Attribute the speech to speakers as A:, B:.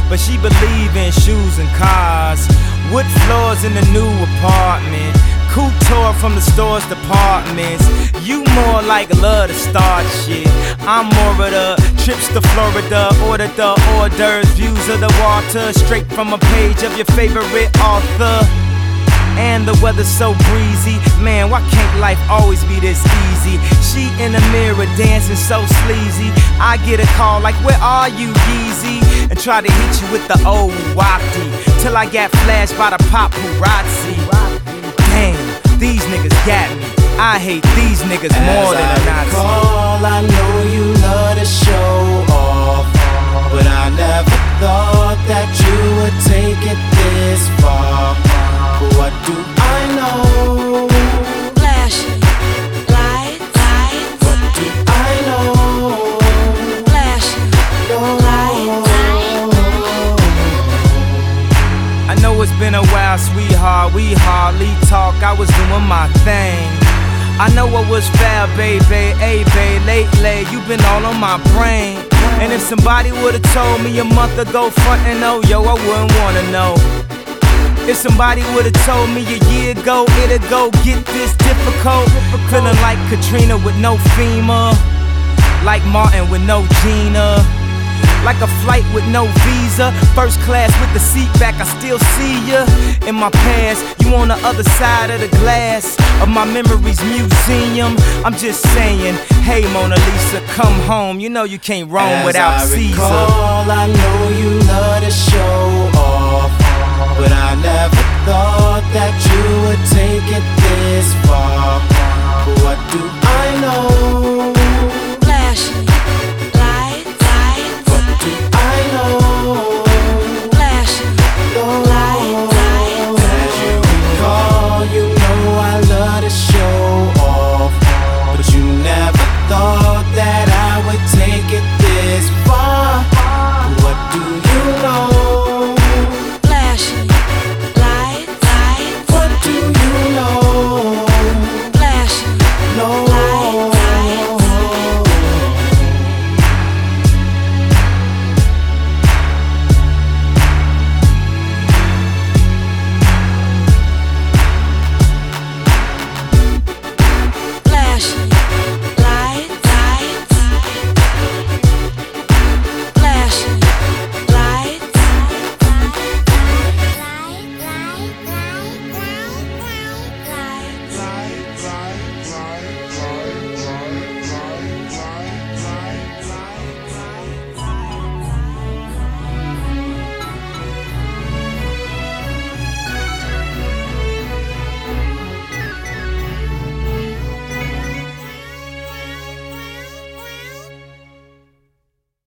A: but she believe in shoes and cars. Wood floors in the new apartment, couture from the store's departments. You more like love to start shit. I'm more of the trips to Florida, order the hors d'oeuvres, views of the water, straight from a page of your favorite author. And the weather's so breezy, man, why can't life always be this easy? She in the mirror dancing so sleazy. I get a call like, where are you, Yeezy? And try to hit you with the old wafty, till I got flashed by the paparazzi. Damn, these niggas got me. I hate these niggas more than a Nazi.
B: I know you love to show off, but I never thought that you would take it this far. But what do I know?
C: Flashing lights.
B: What do I know?
C: Flashing lights.
A: I know it's been a while, sweetheart, we hardly talk. I was doing my thing. I know what was fair, baby, hey, babe, lately you been all on my brain. And if somebody would've told me a month ago, front and oh, yo, I wouldn't wanna know. If somebody would've told me a year ago, it'd go get this difficult. Feeling like Katrina with no FEMA, like Martin with no Gina, like a flight with no visa, first class with the seat back, I still see ya. In my past, you on the other side of the glass of my memories museum. I'm just saying, hey Mona Lisa, come home. You know you can't roam without Caesar.
B: I know